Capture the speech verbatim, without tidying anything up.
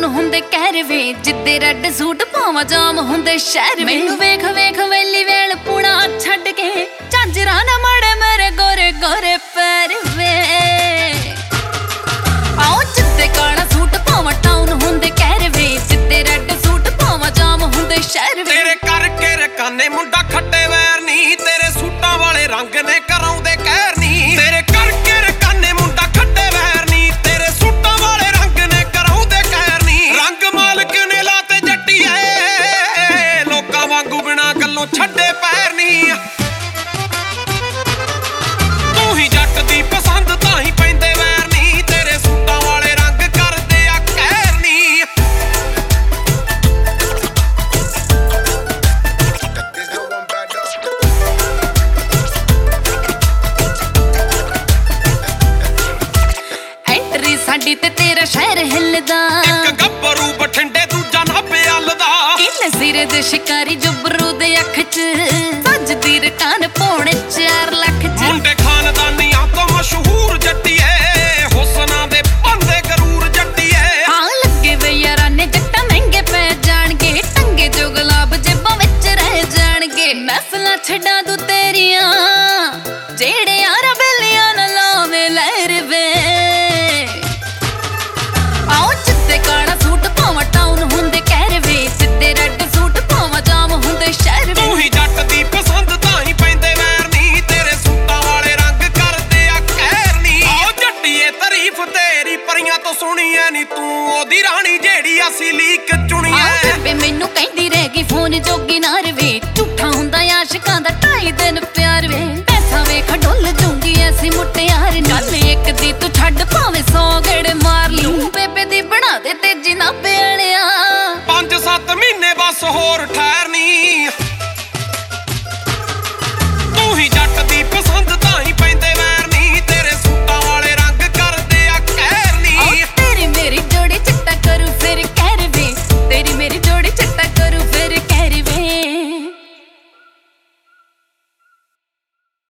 Town ਹੁੰਦੇ ਕਹਿਰ ਵੇ, ਜਿੱਦੇ ਰੈੱਡ ਸੂਟ ਪਾਵਾਂ ਜਾਮ ਹੁੰਦੇ ਸ਼ਹਿਰ। ਮੈਨੂੰ ਵੇਖ ਵੇਖ ਵੈਲੀ ਵੇਲ ਪੁਣਾ ਛੱਡ ਕੇ, ਝਾਂਜਰਾਂ ਨਾ ਮੜੇ ਮੇਰੇ ਗੋਰੇ ਗੋਰੇ ਪੈਰ ਵੇ। ਆਓ ਜਿੱਦੇ ਕਾਲਾ ਸੂਟ ਪਾਵਾਂ ਟਾਊਨ ਹੁੰਦੇ ਕਹਿਰ ਵੇ, ਜਿੱਦੇ ਰੈੱਡ ਸੂਟ ਪਾਵਾਂ ਜਾਮ ਹੁੰਦੇ ਸ਼ਹਿਰ ਵੇ। ਤੇਰੇ ਕਰਕੇ ਰਕਾਨੇ ਮੁੰਡਾ ਖੱਟੇ ਵੈਰ ਨੀ, ਤੇਰੇ ਸੂਟਾਂ ਵਾਲੇ ਰੰਗ ਨੇ ਕਰਾਉਂਦੇ ਕਹਿਰ ਨੀ। ਤੇਰੇ ਕਰਕੇ ਰਕਾਨੇ ਮੁੰਡਾ ਖੱਟੇ ਵੈਰ ਨੀ, ਤੇਰੇ ਸੂਟਾਂ ਵਾਲੇ ਰੰਗ ਨੇ ਕਰਾਉਂਦੇ ਕਹਿਰ ਨੀ। ਰੰਗ ਮਾਲਕ ਨੇ ਲਾਤੇ ਜੱਟੀਏ, ਲੋਕਾਂ ਵਾਂਗੂ ਬਿਨਾਂ ਗੱਲੋਂ ਛੱਡੇ ਪੈਰ ਨੀ। ਤੂੰ ਹੀ ਜੱਟ ਦੀ ਪਸੰਦ ਤਾਂ ਹੀ ਪੈਂਦੇ ਵੈਰ ਨੀ, ਤੇਰੇ ਸੂਟਾਂ ਵਾਲੇ ਰੰਗ ਕਰਦੇ ਆ ਕਹਿਰ ਨੀ। ਐਂਟਰੀ ਸਾਡੀ ਤੇ ਤੇਰਾ ਸ਼ਹਿਰ ਹਿੱਲਦਾ, ਇੱਕ ਗੱਭਰੂ ਬਠਿੰਡੇ ਦੂਜਾ ਨਾਭੇ ਵੱਲਦਾ। ਕਿੰਨੇ ਸਿਰੇ ਦੇ ਸ਼ਿਕਾਰੀ ਜੁਬਰੂ ਦੇ ਅੱਖ ਚ, ਸੱਜਦੀ ਰਕਾਨ ਪੌਣੇ ਚਾਰ ਲੱਖ ਚ। ਮੁੰਡੇ ਖਾਨਦਾਨੀਆਂ ਤੋਂ ਮਸ਼ਹੂਰ ਜੱਟੀਏ, ਹੁਸਨਾਂ ਦੇ ਪਾਂਦੇ ਗਰੂਰ ਜੱਟੀਏ। ਹਾਂ ਲੱਗੇ ਵੇ ਯਾਰਾਂ ਨੇ ਜੱਟਾਂ ਮਹਿੰਗੇ ਪੈ ਜਾਣਗੇ, ਟੰਗੇ ਜੋ ਗੁਲਾਬ ਜੇਬਾਂ ਵਿੱਚ ਰਹਿ ਜਾਣਗੇ। ਮਹਿਫਲਾਂ ਛੱਡਾਂ ਦੂ ਤੇਰੀਆਂ, ਜਿਹੜੇ ਯਾਰਾਂ ਬੇਲੀਆਂ ਨਾ ਲਾਵੇ ਲਹਿਰ ਵੇ। ਆਓ ਜਿੱਦੇ ਕਾਲਾ ਸੂਟ ਪਾਵਾਂ ਟਾਊਨ ਹੁੰਦੇ ਕਹਿਰ ਵੇ, ਜਿੱਦੇ ਰੈੱਡ ਸੂਟ ਪਾਵਾਂ ਜਾਮ ਹੁੰਦੇ ਸ਼ਹਿਰ ਵੇ। ਤੂੰ ਹੀ ਜੱਟ ਦੀ ਪਸੰਦ ਤਾਂ ਹੀ ਪੈਂਦੇ ਵੈਰ ਨੀ, ਤੇਰੇ ਸੂਟਾਂ ਵਾਲੇ ਰੰਗ ਕਰਦੇ ਆ ਕਹਿਰ ਨੀ। ਆਓ ਜੱਟੀਏ ਤਾਰੀਫ ਤੇਰੀ ਪਰੀਆਂ ਤੋਂ ਸੁਣੀ ਐ ਨੀ, ਤੂੰ ਉਹਦੀ ਰਾਣੀ ਜਿਹੜੀ ਅਸੀਂ ਲੀਕ ਚੁਣੀ ਐ। ਬੇਬੇ ਮੈਨੂੰ ਕਹਿੰਦੀ ਰਹਿ ਗਈ ਫੋਨ ਜੋਗੀ ਨਾ ਰਵੇ, ਝੂਠਾ ਹੁੰਦਾ ਆਸ਼ਿਕਾਂ ਦਾ ਢਾਈ ਦਿਨ ਪਿਆਰ ਵੇ। ਪੈਸਾ ਵੇਖ ਡੁੱਲ ਜੂੰਗੀ ਐਸੀ ਮੁਟਿਆਰ ਨੀ, ਗੱਲ ਇੱਕ ਦੀ ਤੂੰ ਛੱਡ ਭਾਵੇਂ ਸੌ ਗੇੜੇ ਮਾਰ ਲਈ। ਬੇਬੇ ਦੀ ਬਣਾ ਦੇ ਤੇਜੀ ਨਾ ਪਿਆਲਿਆ, ਪੰਜ ਸੱਤ ਮਹੀਨੇ ਬਸ ਹੋਰ ਠਹਿਰ